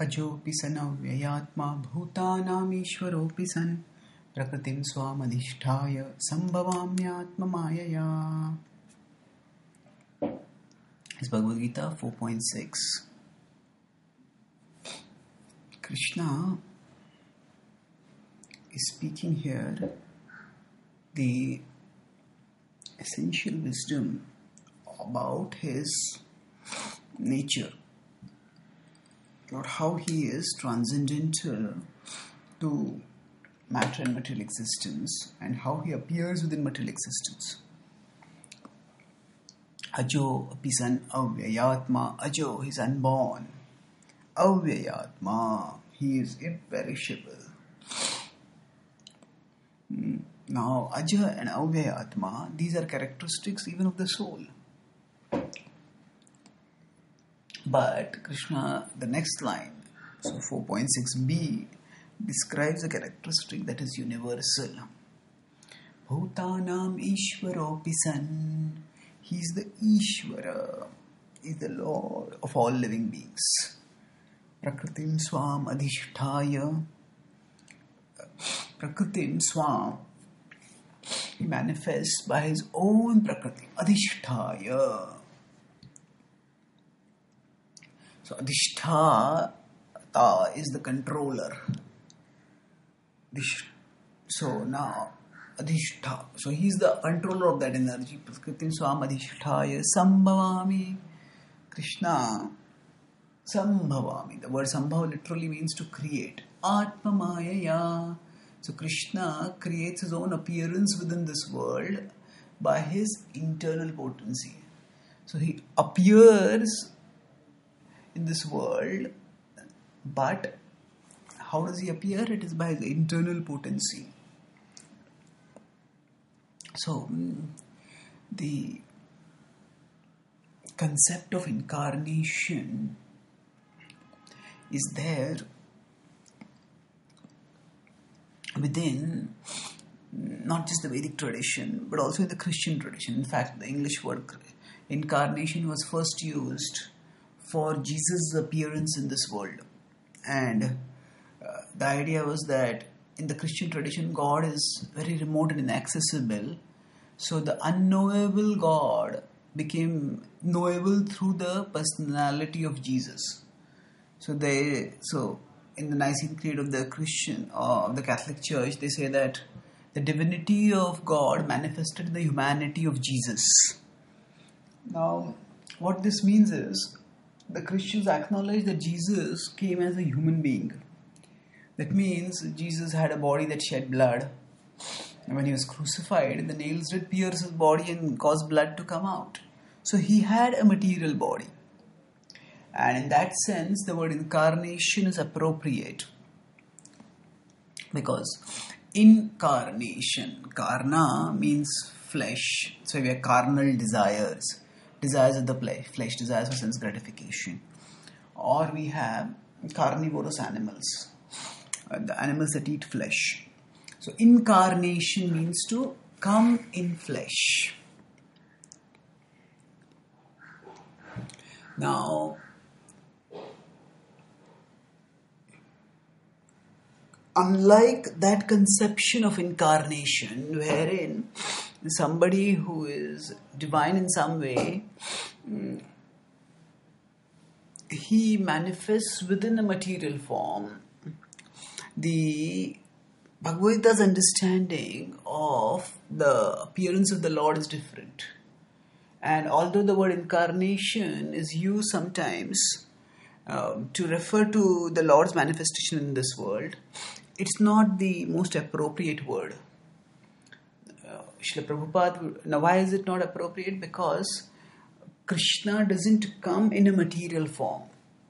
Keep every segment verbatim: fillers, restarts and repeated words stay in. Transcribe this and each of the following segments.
अजोऽपि सन् अव्ययात्मा भूतानामीश्वरोऽपि सन् प्रकृतिं स्वामधिष्ठाय सम्भवाम्यात्ममायया. It's Bhagavad Gita four point six. Krishna is speaking here the essential wisdom about his nature, or how he is transcendental to matter and material existence, and how he appears within material existence. Ajo api san avyayatma. Ajo, he is unborn. Avyayatma, he is imperishable. Now, Aja and Avyayatma, these are characteristics even of the soul. But Krishna, the next line, so four point six b, describes a characteristic that is universal. Bhutanam Ishwaropi san. He is the Ishvara, he is the Lord of all living beings. Prakritim swam adhishtaya. Prakritim swam, he manifests by his own Prakriti, adhishtaya. So adhishtata is the controller. So now adhishtha, so he is the controller of that energy. Prakritim swam adhishtaya sambhavami. Krishna sambhavami. The word sambhava literally means to create. Atma mayaya. So Krishna creates his own appearance within this world by his internal potency. So he appears in this world, but how does he appear? It is by his internal potency. So the concept of incarnation is there within not just the Vedic tradition, but also in the Christian tradition. In fact, the English word incarnation was first used for Jesus' appearance in this world. And uh, the idea was that in the Christian tradition, God is very remote and inaccessible. So the unknowable God became knowable through the personality of Jesus. So they, so in the Nicene Creed of the Christian or uh, the Catholic Church, they say that the divinity of God manifested in the humanity of Jesus. Now, what this means is, the Christians acknowledge that Jesus came as a human being. That means Jesus had a body that shed blood. And when he was crucified, the nails did pierce his body and cause blood to come out. So he had a material body. And in that sense, the word incarnation is appropriate. Because incarnation, karna means flesh. So we have carnal desires. Desires of the flesh, desires for sense gratification. Or we have carnivorous animals, uh, the animals that eat flesh. So incarnation means to come in flesh. Now, unlike that conception of incarnation, wherein somebody who is divine in some way, he manifests within a material form, the Bhagavad Gita's understanding of the appearance of the Lord is different. And although the word incarnation is used sometimes um, to refer to the Lord's manifestation in this world, it's not the most appropriate word. Srila Prabhupada, now why is it not appropriate? Because Krishna doesn't come in a material form.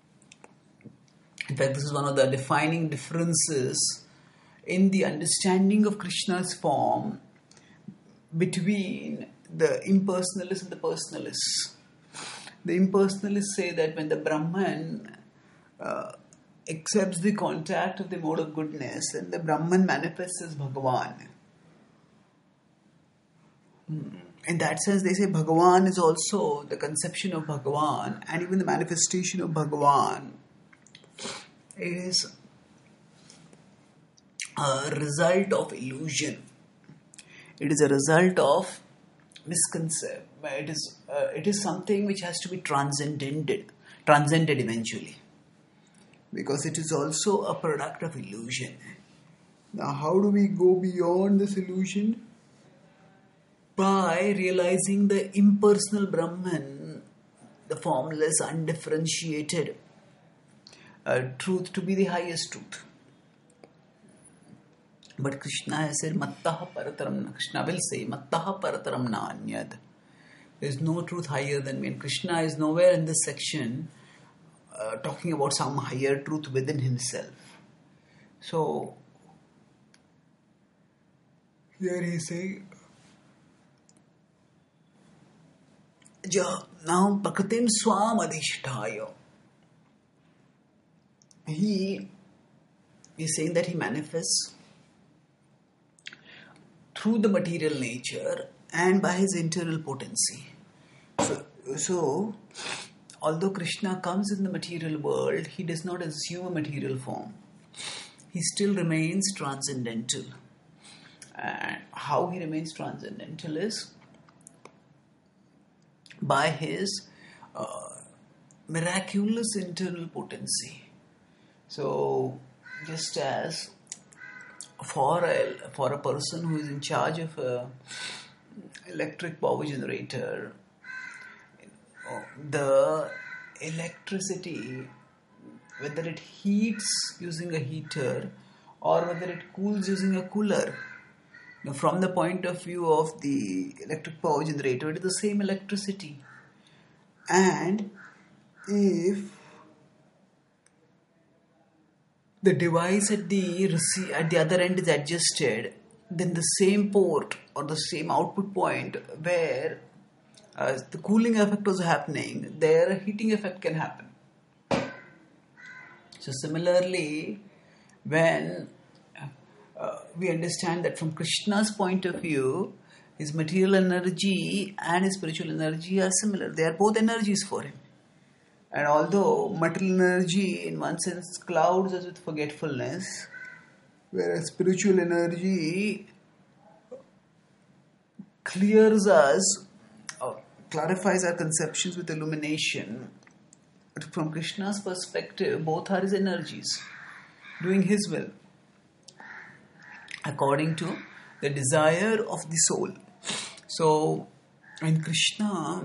In fact, this is one of the defining differences in the understanding of Krishna's form between the impersonalists and the personalists. The impersonalists say that when the Brahman uh, accepts the contact of the mode of goodness, then the Brahman manifests as Bhagavan. In that sense, they say Bhagavan is also the conception of Bhagavan, and even the manifestation of Bhagavan is a result of illusion. It is a result of misconception. It is uh, it is something which has to be transcended, transcended eventually, because it is also a product of illusion. Now, how do we go beyond this illusion? By realizing the impersonal Brahman, the formless, undifferentiated uh, truth to be the highest truth. But Krishna has said, Mattaha parataram, Krishna will say, Mattaha parataram na anyad. There is no truth higher than me. And Krishna is nowhere in this section uh, talking about some higher truth within himself. So, here he is saying, now Prakratim Swam Adhishtaya. He is saying that he manifests through the material nature and by his internal potency. So, so, although Krishna comes in the material world, he does not assume a material form. He still remains transcendental. And how he remains transcendental is by his uh, miraculous internal potency. So, just as for a, for a person who is in charge of a electric power generator, the electricity, whether it heats using a heater or whether it cools using a cooler, now, from the point of view of the electric power generator, it is the same electricity. And if the device at the rece- at the other end is adjusted, then the same port or the same output point where uh, the cooling effect was happening, there a heating effect can happen. So similarly, when uh, we understand that from Krishna's point of view, his material energy and his spiritual energy are similar. They are both energies for him. And although material energy in one sense clouds us with forgetfulness, whereas spiritual energy clears us, or clarifies our conceptions with illumination, but from Krishna's perspective, both are his energies, doing his will, according to the desire of the soul. So, when Krishna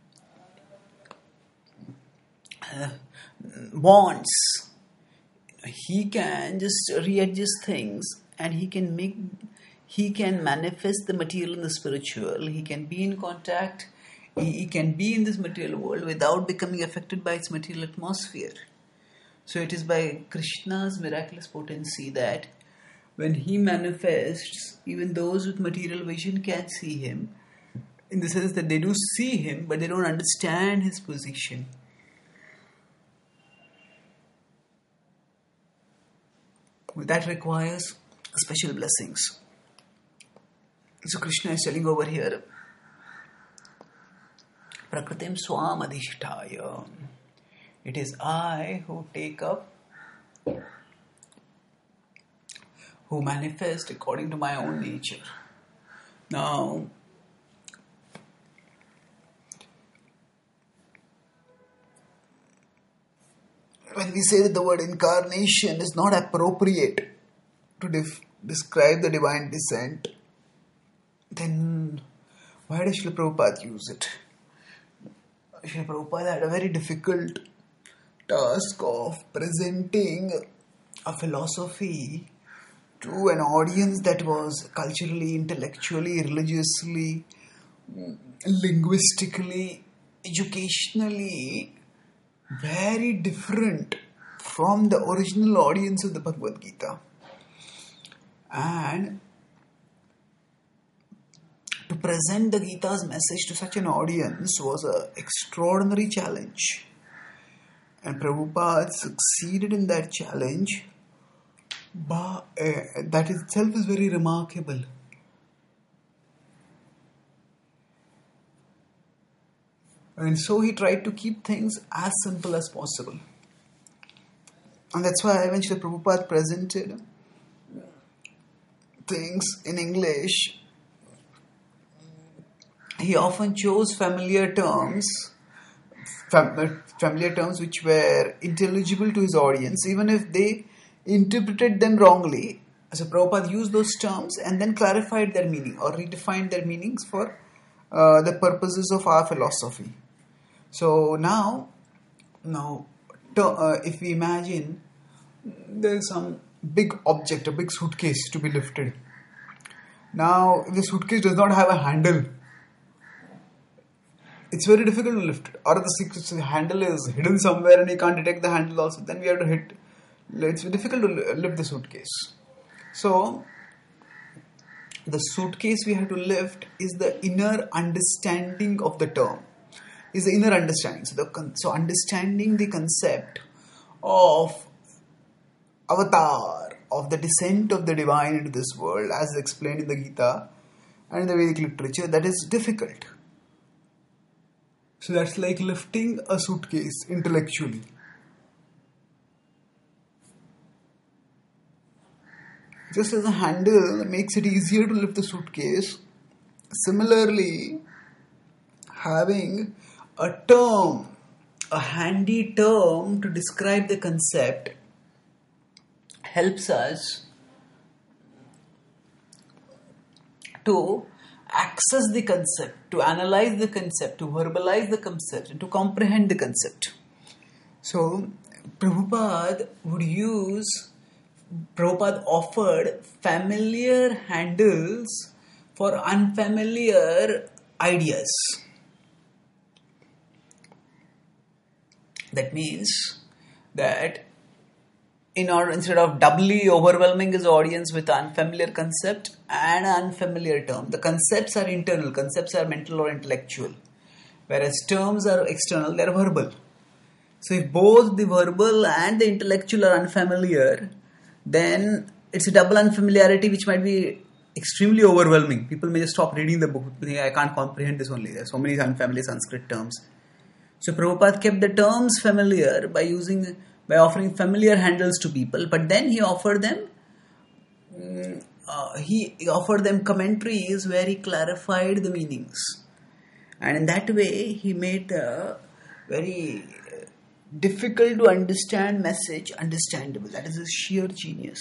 uh, wants, he can just readjust things and he can make, he can manifest the material and the spiritual. He can be in contact, he, he can be in this material world without becoming affected by its material atmosphere. So it is by Krishna's miraculous potency that when he manifests, even those with material vision can see him, in the sense that they do see him, but they don't understand his position. That requires special blessings. So Krishna is telling over here, Prakritim Swam Adhishtaya. It is I who take up, who manifest according to my own nature. Now, when we say that the word incarnation is not appropriate to def- describe the divine descent, then why does Srila Prabhupada use it? Srila Prabhupada had a very difficult task of presenting a philosophy to an audience that was culturally, intellectually, religiously, linguistically, educationally very different from the original audience of the Bhagavad Gita. And to present the Gita's message to such an audience was an extraordinary challenge. And Prabhupada succeeded in that challenge. But uh, that itself is very remarkable. And so he tried to keep things as simple as possible. And that's why when Srila Prabhupada presented things in English, he often chose familiar terms, fam- familiar terms which were intelligible to his audience, even if they interpreted them wrongly. So Prabhupada used those terms and then clarified their meaning or redefined their meanings for uh, the purposes of our philosophy. So now, now, to, uh, if we imagine there is some big object, a big suitcase to be lifted. Now, if the suitcase does not have a handle, it's very difficult to lift it. Or the handle is hidden somewhere and you can't detect the handle also. Then we have to hit. It's difficult to lift the suitcase. So, the suitcase we have to lift is the inner understanding of the term. Is the inner understanding. So, the, so understanding the concept of avatar, of the descent of the divine into this world, as explained in the Gita and in the Vedic literature, that is difficult. So that's like lifting a suitcase intellectually. Just as a handle makes it easier to lift the suitcase, similarly, having a term, a handy term to describe the concept helps us to access the concept, to analyze the concept, to verbalize the concept, and to comprehend the concept. So, Prabhupada would use, Prabhupada offered familiar handles for unfamiliar ideas. That means that in order, instead of doubly overwhelming his audience with unfamiliar concept and unfamiliar term, the concepts are internal, concepts are mental or intellectual, whereas terms are external, they are verbal. So if both the verbal and the intellectual are unfamiliar, then it's a double unfamiliarity which might be extremely overwhelming. People may just stop reading the book, thinking, I can't comprehend this only. There are so many unfamiliar Sanskrit terms. So Prabhupada kept the terms familiar by using, by offering familiar handles to people, but then he offered them, uh, he offered them commentaries where he clarified the meanings, and in that way he made a very difficult to understand message understandable. That is his sheer genius.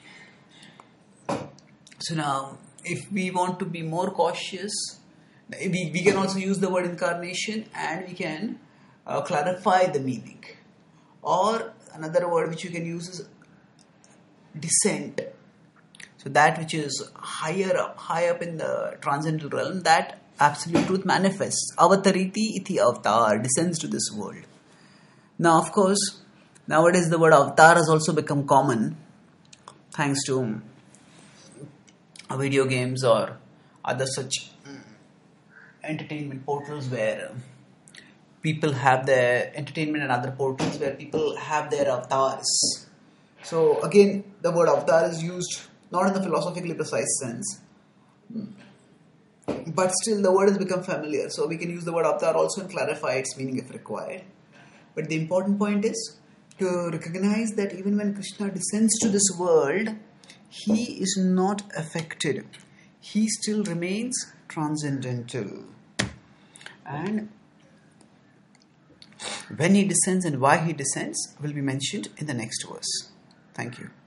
So now, if we want to be more cautious, we, we can also use the word incarnation and we can uh, clarify the meaning. Or another word which you can use is descent. So that which is higher up, high up in the transcendental realm, that absolute truth manifests. Avatariti iti avatar, descends to this world. Now, of course, nowadays the word avatar has also become common thanks to video games or other such entertainment portals where people have their entertainment and other portals where people have their avatars. So again, the word avatar is used not in the philosophically precise sense, but still the word has become familiar. So we can use the word avatar also and clarify its meaning if required. But the important point is to recognize that even when Krishna descends to this world, he is not affected. He still remains transcendental. And when he descends and why he descends will be mentioned in the next verse. Thank you.